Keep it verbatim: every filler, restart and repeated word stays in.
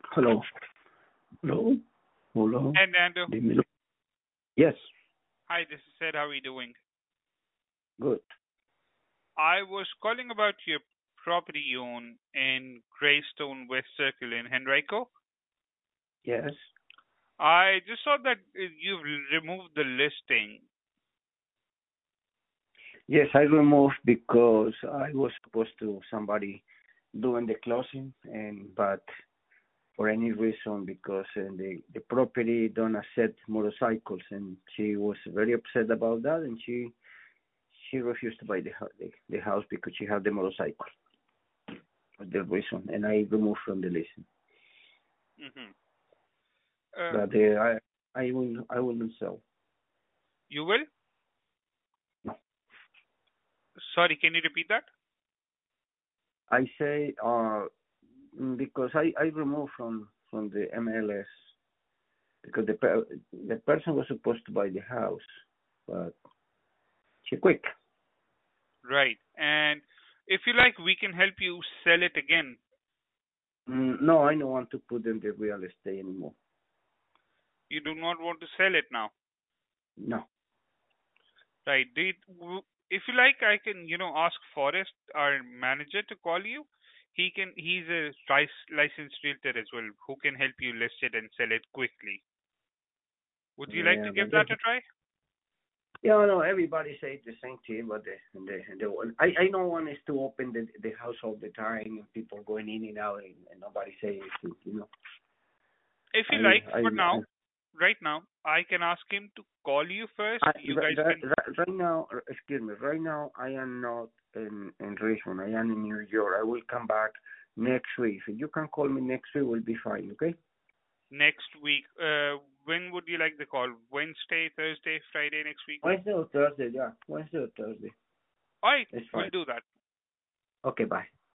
Hello. Hello. Hello. Hey, Nando. Dímelo. Yes. Hi, this is Ed. How are you doing? Good. I was calling about your property you own in Greystone West Circle in Henrico. Yes. I just saw that uh, you've removed the listing. Yes, I removed because I was supposed to somebody doing the closing, and but for any reason because uh, the the property don't accept motorcycles, and she was very upset about that, and she she refused to buy the hou- the, the house because she had the motorcycle. For the reason, and I removed from the list. hmm Uh, But uh, I I will I will not sell. you will? No. Sorry, can you repeat that? I say uh mm, because I I removed from from the M L S because the per, the person was supposed to buy the house, but she quit. Right. And if you like, we can help you sell it again. Mm, no, I don't want to put in the real estate anymore. You do not want to sell it now. No. Right. Do you, w- if you like, I can, you know, ask Forrest, our manager, to call you. He can. He's a lic- licensed realtor as well, who can help you list it and sell it quickly. Would you like Yeah, to but give that the, a try? yeah, no, everybody say the same thing, but the the, the one- I I don't want us to open the the house all the time and people going in and out and, and nobody say anything, you know. If you I like, I for I now, right now, I can ask him to call you first. I, You right, guys right, can. right right now, uh, excuse me, right now I am not in, in Richmond. I am in New York. I will come back next week. If you can call me next week, will be fine, okay? Next week. Uh, when would you like the call? Wednesday, Thursday, Friday next week? Wednesday or Thursday, yeah. Wednesday or Thursday. All right, It's we'll fine. do that. Okay, bye.